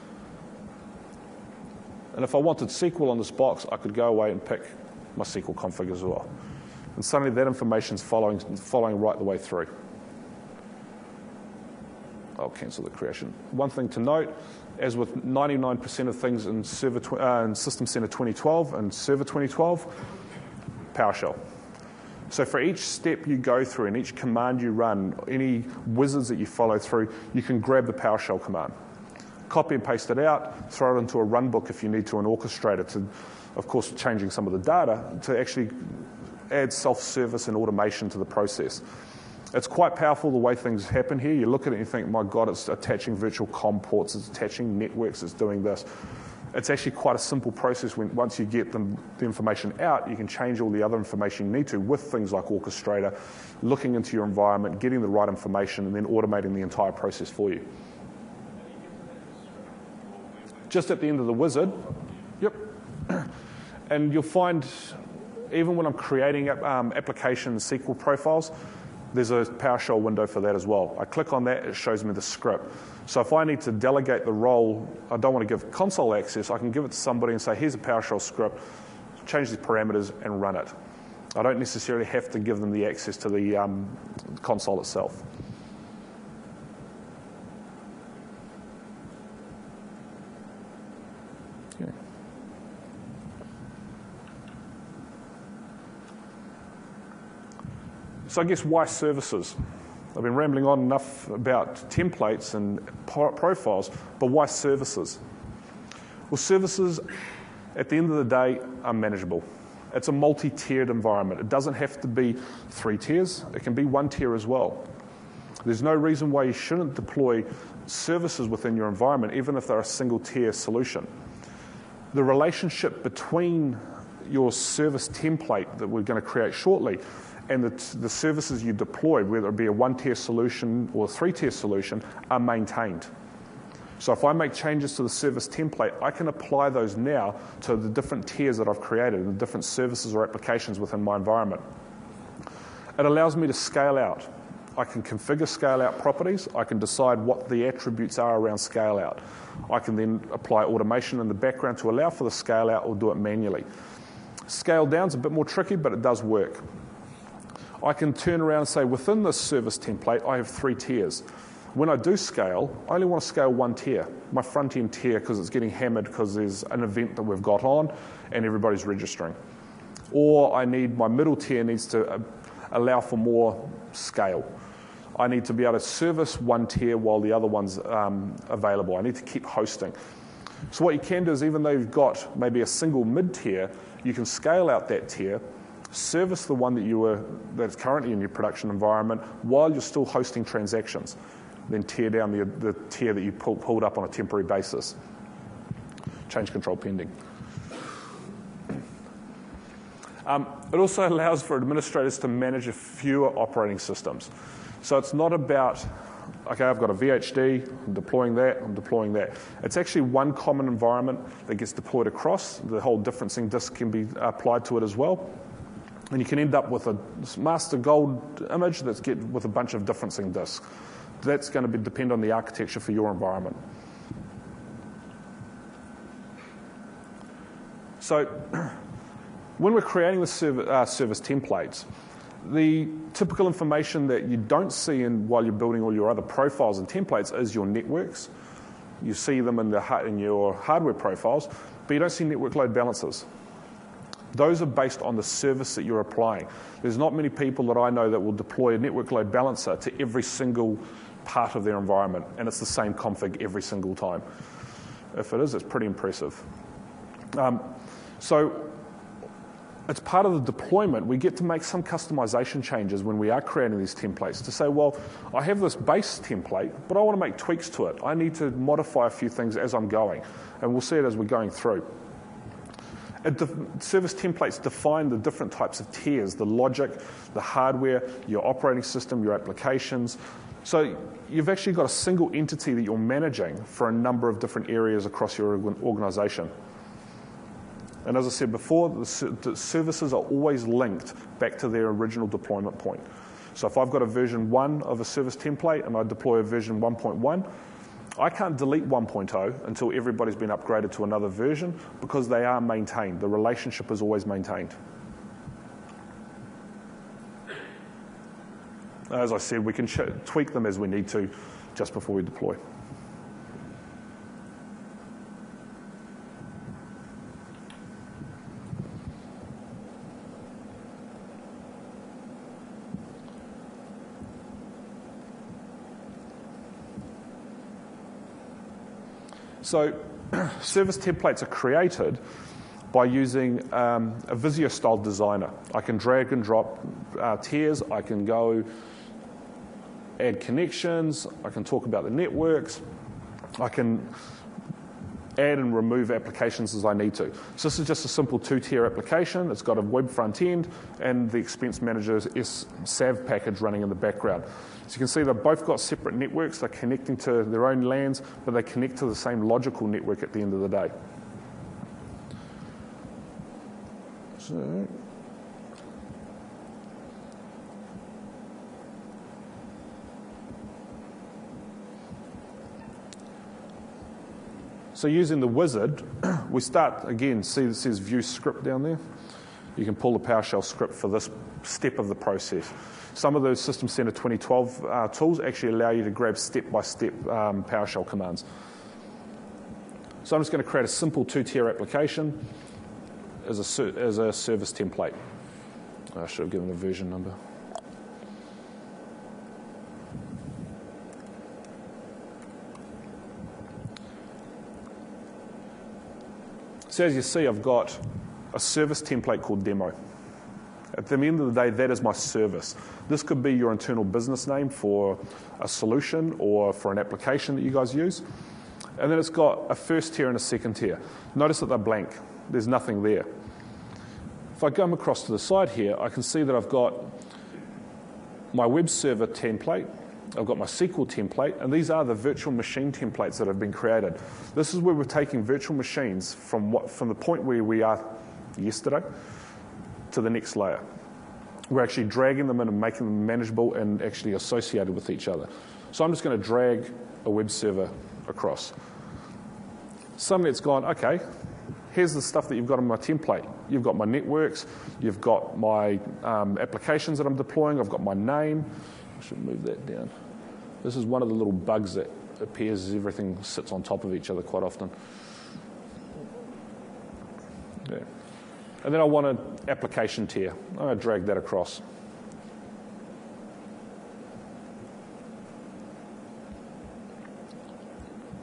And if I wanted S Q L on this box, I could go away and pick my S Q L config as well. And suddenly that information's following, following right the way through. I'll cancel the creation. One thing to note, as with ninety-nine percent of things in, server uh, in System Center twenty twelve and Server twenty twelve, PowerShell. So for each step you go through and each command you run, any wizards that you follow through, you can grab the PowerShell command. Copy and paste it out, throw it into a runbook if you need to, an orchestrator to, of course, changing some of the data to actually add self-service and automation to the process. It's quite powerful the way things happen here. You look at it and you think, my God, it's attaching virtual COM ports, it's attaching networks, it's doing this. It's actually quite a simple process. When once you get them, the information out, you can change all the other information you need to with things like Orchestrator, looking into your environment, getting the right information, and then automating the entire process for you. Just at the end of the wizard, yep. And you'll find, even when I'm creating um, application S Q L profiles, there's a PowerShell window for that as well. I click on that, it shows me the script. So if I need to delegate the role, I don't want to give console access, I can give it to somebody and say, here's a PowerShell script, change these parameters and run it. I don't necessarily have to give them the access to the um, console itself. Okay. So I guess why services? I've been rambling on enough about templates and profiles, but why services? Well, services, at the end of the day, are manageable. It's a multi-tiered environment. It doesn't have to be three tiers. It can be one tier as well. There's no reason why you shouldn't deploy services within your environment, even if they're a single-tier solution. The relationship between your service template that we're going to create shortly and the, the services you deploy, whether it be a one-tier solution or a three-tier solution, are maintained. So if I make changes to the service template, I can apply those now to the different tiers that I've created, the different services or applications within my environment. It allows me to scale out. I can configure scale-out properties. I can decide what the attributes are around scale-out. I can then apply automation in the background to allow for the scale-out or do it manually. Scale down is a bit more tricky, but it does work. I can turn around and say, within this service template, I have three tiers. When I do scale, I only want to scale one tier, my front-end tier, because it's getting hammered because there's an event that we've got on and everybody's registering. Or I need, my middle tier needs to uh, allow for more scale. I need to be able to service one tier while the other one's um, available. I need to keep hosting. So what you can do is, even though you've got maybe a single mid-tier, you can scale out that tier, service the one that you were that's currently in your production environment while you're still hosting transactions. Then tear down the, the tier that you pull, pulled up on a temporary basis. Change control pending. Um, it also allows for administrators to manage fewer operating systems. So it's not about, okay, I've got a V H D, I'm deploying that, I'm deploying that. It's actually one common environment that gets deployed across. The whole differencing disk can be applied to it as well. And you can end up with a master gold image that's get with a bunch of differencing disks. That's going to be, depend on the architecture for your environment. So when we're creating the serv uh, service templates, the typical information that you don't see in while you're building all your other profiles and templates is your networks. You see them in, the, in your hardware profiles, but you don't see network load balancers. Those are based on the service that you're applying. There's not many people that I know that will deploy a network load balancer to every single part of their environment, and it's the same config every single time. If it is, it's pretty impressive. Um, so it's part of the deployment. We get to make some customization changes when we are creating these templates to say, well, I have this base template, but I want to make tweaks to it. I need to modify a few things as I'm going, and we'll see it as we're going through. Service templates define the different types of tiers, the logic, the hardware, your operating system, your applications. So you've actually got a single entity that you're managing for a number of different areas across your organization. And as I said before, the services are always linked back to their original deployment point. So if I've got a version one of a service template and I deploy a version one point one, I can't delete one point oh until everybody's been upgraded to another version, because they are maintained. The relationship is always maintained. As I said, we can tweak them as we need to just before we deploy. So service templates are created by using um, a Visio-style designer. I can drag and drop uh, tiers. I can go add connections. I can talk about the networks. I can add and remove applications as I need to. So this is just a simple two-tier application. It's got a web front end and the Expense Manager's S A V package running in the background. So you can see they've both got separate networks. They're connecting to their own LANs, but they connect to the same logical network at the end of the day. So, so using the wizard, we start, again, see this says view script down there. You can pull the PowerShell script for this step of the process. Some of those System Center twenty twelve uh, tools actually allow you to grab step-by-step um, PowerShell commands. So I'm just going to create a simple two-tier application as a, as a service template. I should have given a version number. So as you see, I've got a service template called demo. At the end of the day, that is my service. This could be your internal business name for a solution or for an application that you guys use. And then it's got a first tier and a second tier. Notice that they're blank. There's nothing there. If I come across to the side here, I can see that I've got my web server template, I've got my S Q L template, and these are the virtual machine templates that have been created. This is where we're taking virtual machines from, what, from the point where we are yesterday to the next layer. We're actually dragging them in and making them manageable and actually associated with each other. So I'm just going to drag a web server across. Suddenly it's gone, okay, here's the stuff that you've got on my template. You've got my networks, you've got my um, applications that I'm deploying, I've got my name. I should move that down. This is one of the little bugs that appears as everything sits on top of each other quite often. Yeah. And then I want an application tier. I'm going to drag that across.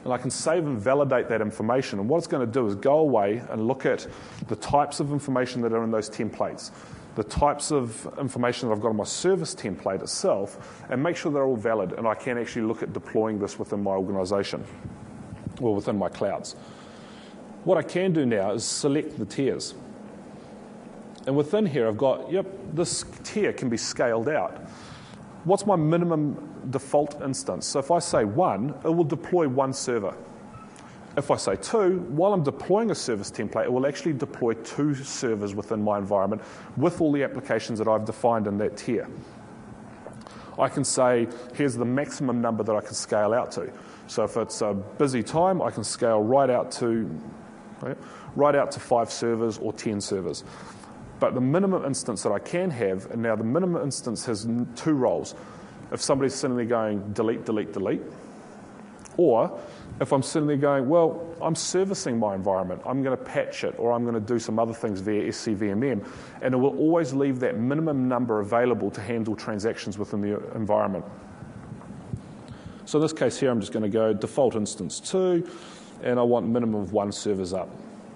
And I can save and validate that information. And what it's going to do is go away and look at the types of information that are in those templates, the types of information that I've got on my service template itself, and make sure they're all valid, and I can actually look at deploying this within my organization or within my clouds. What I can do now is select the tiers. And within here, I've got, yep, this tier can be scaled out. What's my minimum default instance? So if I say one, it will deploy one server. If I say two, while I'm deploying a service template, it will actually deploy two servers within my environment with all the applications that I've defined in that tier. I can say, here's the maximum number that I can scale out to. So if it's a busy time, I can scale right out to, right, right out to five servers or ten servers. But the minimum instance that I can have, and now the minimum instance has two roles. If somebody's sitting there going, delete, delete, delete, or if I'm sitting there going, well, I'm servicing my environment, I'm going to patch it, or I'm going to do some other things via S C V M M, and it will always leave that minimum number available to handle transactions within the environment. So in this case here, I'm just going to go default instance two, and I want minimum of one servers up.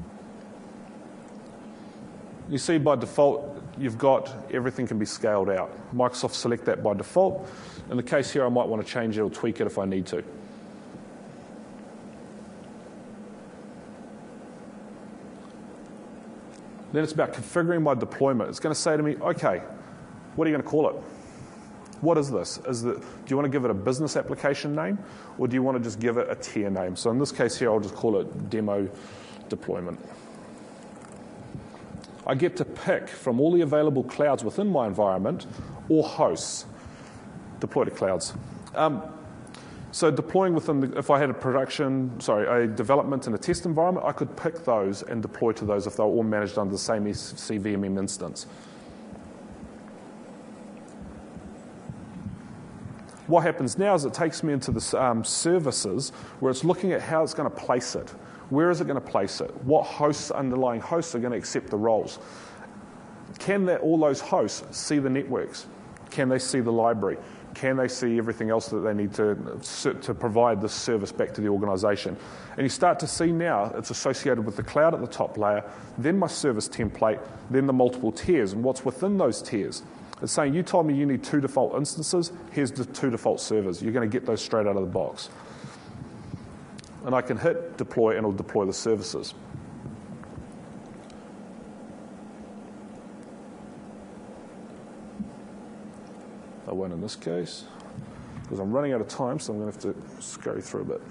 You see by default, you've got everything can be scaled out. Microsoft select that by default. In the case here, I might want to change it or tweak it if I need to. Then it's about configuring my deployment. It's going to say to me, okay, what are you going to call it? What is this? Is the, do you want to give it a business application name, or do you want to just give it a tier name? So in this case here, I'll just call it demo deployment. I get to pick from all the available clouds within my environment or hosts, deploy to clouds. Um, so deploying within, the, if I had a production, sorry, a development and a test environment, I could pick those and deploy to those if they were all managed under the same S C V M M instance. What happens now is it takes me into the um, services where it's looking at how it's going to place it. Where is it going to place it? What hosts, underlying hosts, are going to accept the roles? Can that, all those hosts see the networks? Can they see the library? Can they see everything else that they need to, to provide this service back to the organization? And you start to see now it's associated with the cloud at the top layer, then my service template, then the multiple tiers, and what's within those tiers. It's saying, you told me you need two default instances, here's the two default servers. You're going to get those straight out of the box. And I can hit deploy and it'll deploy the services. I won't in this case, because I'm running out of time, so I'm going to have to scurry through a bit.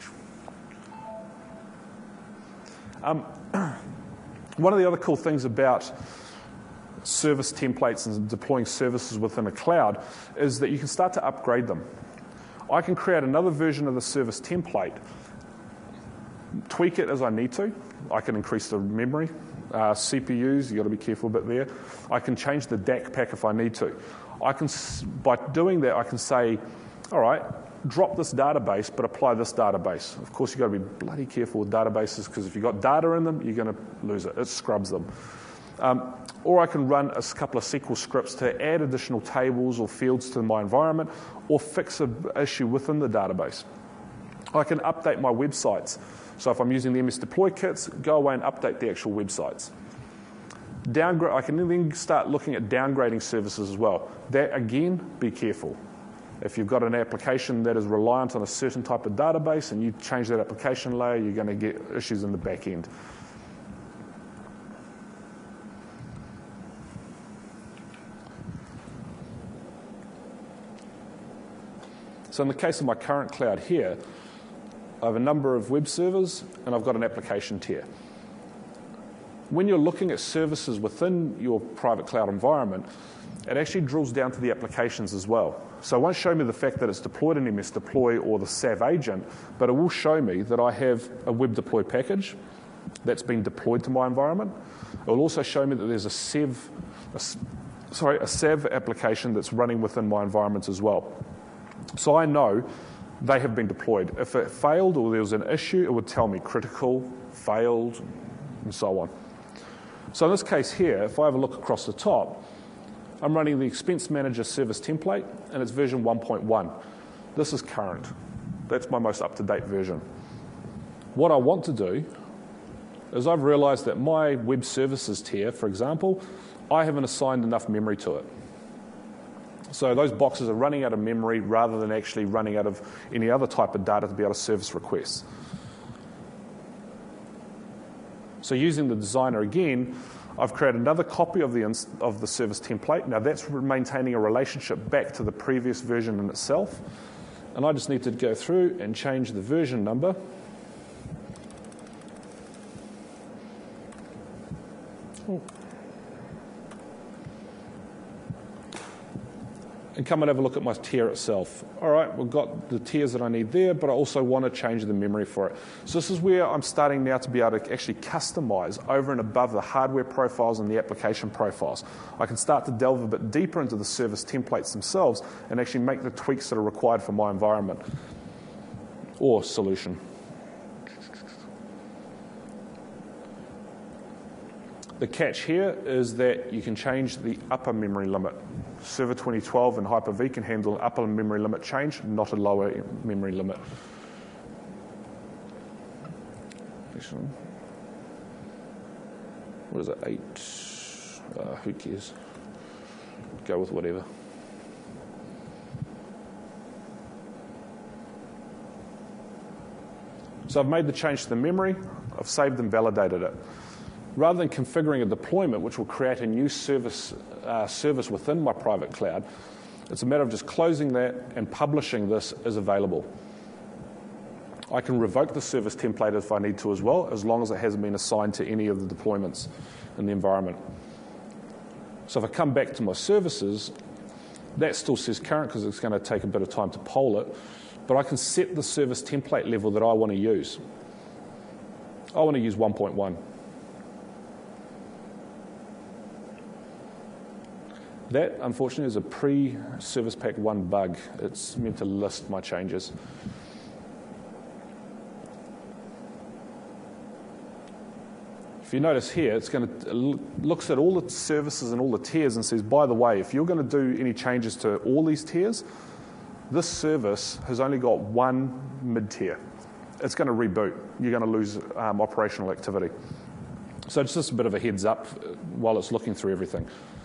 Um, one of the other cool things about service templates and deploying services within a cloud is that you can start to upgrade them. I can create another version of the service template, tweak it as I need to. I can increase the memory, uh, C P Us, you've got to be careful a bit there. I can change the D A C pack if I need to. I can, by doing that, I can say, all right, drop this database, but apply this database. Of course, you've got to be bloody careful with databases, because if you've got data in them, you're going to lose it. It scrubs them. Um, or I can run a couple of S Q L scripts to add additional tables or fields to my environment, or fix an issue within the database. I can update my websites. So if I'm using the M S Deploy kits, go away and update the actual websites. Downgrade, I can then start looking at downgrading services as well. That, again, be careful. If you've got an application that is reliant on a certain type of database and you change that application layer, you're going to get issues in the back end. So in the case of my current cloud here, I have a number of web servers and I've got an application tier. When you're looking at services within your private cloud environment, it actually drills down to the applications as well. So it won't show me the fact that it's deployed in M S Deploy or the S A V agent, but it will show me that I have a web deploy package that's been deployed to my environment. It will also show me that there's a S A V, a, sorry, a S A V application that's running within my environment as well. So I know they have been deployed. If it failed or there was an issue, it would tell me critical, failed, and so on. So in this case here, if I have a look across the top, I'm running the Expense Manager service template, and it's version one point one. This is current. That's my most up-to-date version. what I want to do is I've realized that my web services tier, for example, I haven't assigned enough memory to it. So those boxes are running out of memory rather than actually running out of any other type of data to be able to service requests. So using the designer again, I've created another copy of the, of the service template. Now that's maintaining a relationship back to the previous version in itself. And I just need to go through and change the version number. Ooh. And come and have a look at my tier itself. All right, we've got the tiers that I need there, but I also want to change the memory for it. So this is where I'm starting now to be able to actually customize over and above the hardware profiles and the application profiles. I can start to delve a bit deeper into the service templates themselves and actually make the tweaks that are required for my environment or solution. The catch here is that you can change the upper memory limit. Server twenty twelve and Hyper-V can handle an upper memory limit change, not a lower memory limit. What is it, eight? Uh, who cares? Go with whatever. So I've made the change to the memory, I've saved and validated it. Rather than configuring a deployment which will create a new service, uh, service within my private cloud, it's a matter of just closing that and publishing this as available. I can revoke the service template if I need to as well, as long as it hasn't been assigned to any of the deployments in the environment. So if I come back to my services, that still says current because it's going to take a bit of time to poll it, but I can set the service template level that I want to use. I want to use one point one. That, unfortunately, is a pre-Service Pack one bug. It's meant to list my changes. If you notice here, it's going to it looks at all the services and all the tiers and says, by the way, if you're going to do any changes to all these tiers, this service has only got one mid-tier. It's going to reboot. You're going to lose um, operational activity. So it's just a bit of a heads up while it's looking through everything.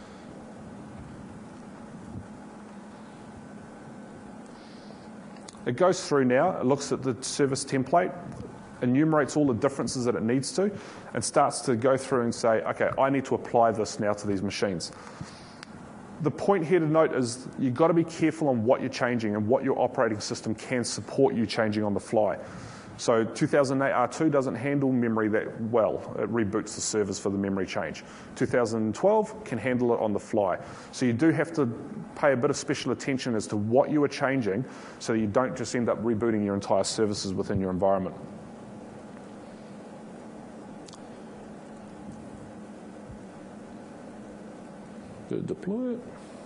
It goes through now, it looks at the service template, enumerates all the differences that it needs to, and starts to go through and say, okay, I need to apply this now to these machines. The point here to note is you've got to be careful on what you're changing and what your operating system can support you changing on the fly. So two thousand eight R two doesn't handle memory that well. It reboots the servers for the memory change. two thousand twelve can handle it on the fly. So you do have to pay a bit of special attention as to what you are changing so that you don't just end up rebooting your entire services within your environment. Go deploy it.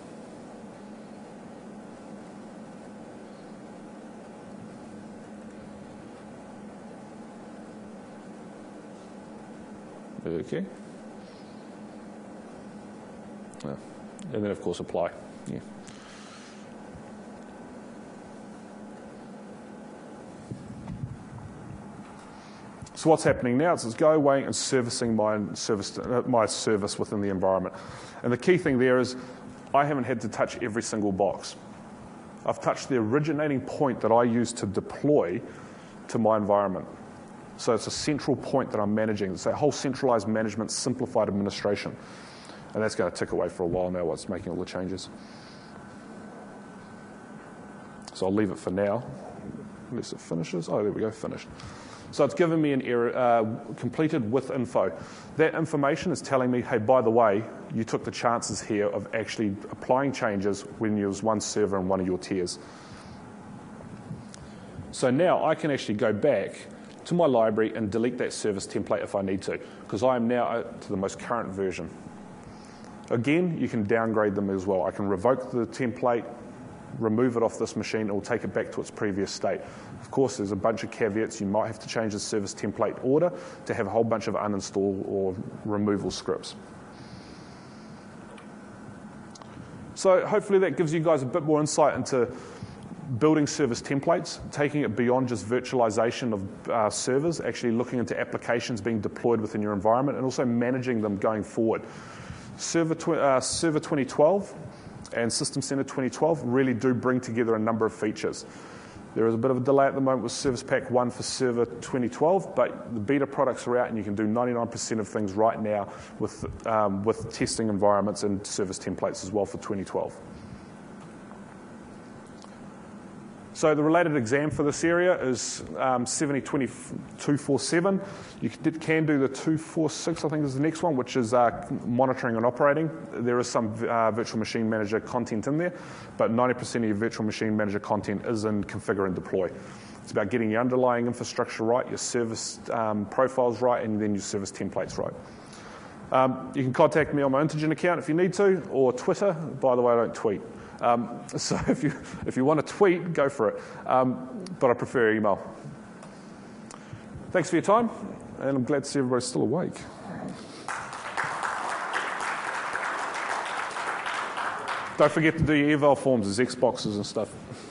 Okay. Oh. And then, of course, apply. Yeah. So what's happening now is it's go away and servicing my service, uh, my service within the environment. And the key thing there is I haven't had to touch every single box. I've touched the originating point that I use to deploy to my environment. So it's a central point that I'm managing. It's that whole centralized management, simplified administration. And that's going to tick away for a while now while it's making all the changes. So I'll leave it for now, unless it finishes. Oh, there we go, finished. So it's given me an error, uh, completed with info. That information is telling me, hey, by the way, you took the chances here of actually applying changes when you use one server in one of your tiers. So now I can actually go back to my library and delete that service template if I need to, because I am now to the most current version. Again, you can downgrade them as well. I can revoke the template, remove it off this machine, it will take it back to its previous state. Of course, there's a bunch of caveats. You might have to change the service template order to have a whole bunch of uninstall or removal scripts. So hopefully that gives you guys a bit more insight into building service templates, taking it beyond just virtualization of uh, servers, actually looking into applications being deployed within your environment, and also managing them going forward. Server, tw uh, Server twenty twelve and System Center twenty twelve really do bring together a number of features. There is a bit of a delay at the moment with Service Pack one for Server twenty twelve, but the beta products are out and you can do ninety-nine percent of things right now with, um, with testing environments and service templates as well for twenty twelve. So the related exam for this area is um, seventy twenty-two forty-seven. You can do the two forty-six, I think is the next one, which is uh, monitoring and operating. There is some uh, virtual machine manager content in there, but ninety percent of your virtual machine manager content is in configure and deploy. It's about getting your underlying infrastructure right, your service um, profiles right, and then your service templates right. Um, you can contact me on my Intergen account if you need to, or Twitter. By the way, I don't tweet. Um, so if you, if you want to tweet, go for it. Um, but I prefer email. Thanks for your time, and I'm glad to see everybody's still awake. Don't forget to do your eval forms, there's Xboxes and stuff.